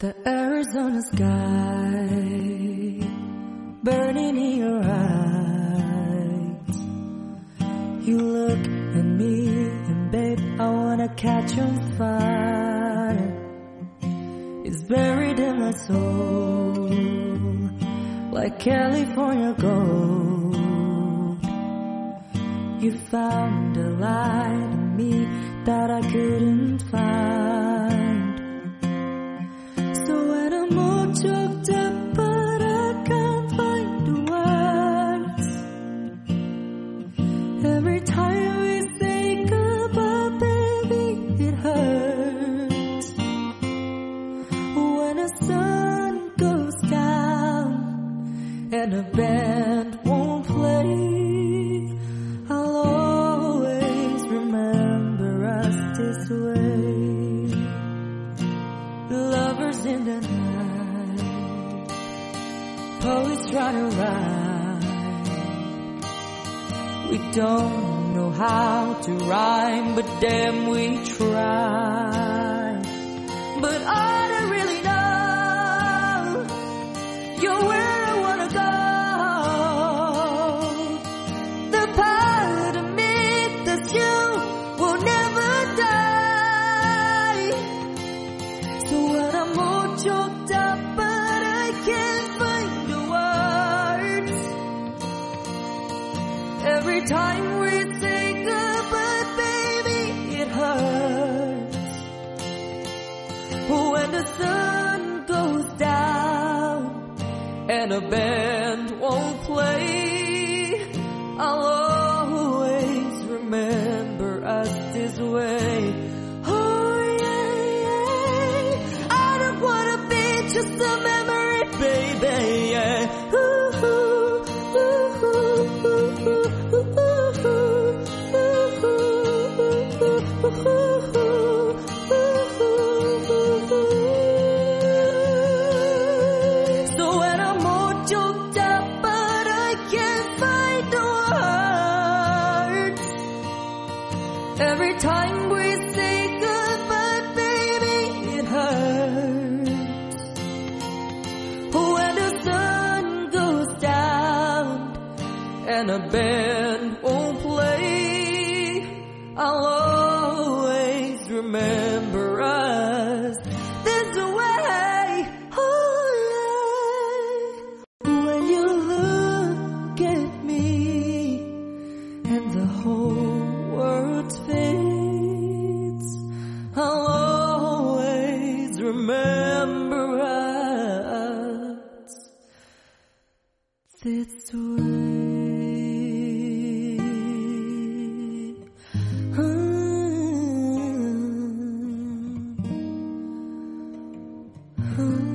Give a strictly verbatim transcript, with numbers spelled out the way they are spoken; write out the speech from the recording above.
The Arizona sky burning in your eyes. You look at me and babe, I wanna catch on fire. It's buried in my soul like California gold. You found a light in me that I couldn't find. So when I'm all choked up but I can't find the words, every time we say goodbye, baby, it hurts. When the sun goes down and the band won't play, I'll always remember us this way. Lovers in the night, poets try to write. We don't know how to rhyme, but damn we try. But I don't really know you're where I wanna go. The part of me that's you will never die. So when I'm all choked up but I can't find the words, every time we say goodbye, baby, it hurts. When the sun goes down and a band won't play, I'll always remember us this way. Oh yeah, yeah. I don't wanna be just a memory, baby, yeah. Ooh, ooh, ooh, ooh, ooh, ooh, ooh, ooh, ooh, ooh. So when I'm all choked up but I can't find the words, every time we say goodbye, baby, it hurts. When the sun goes down and a band won't play, I'll always remember us this way. Oh yeah. When you look at me and the whole world fades, I'll always remember us this way. Hmm.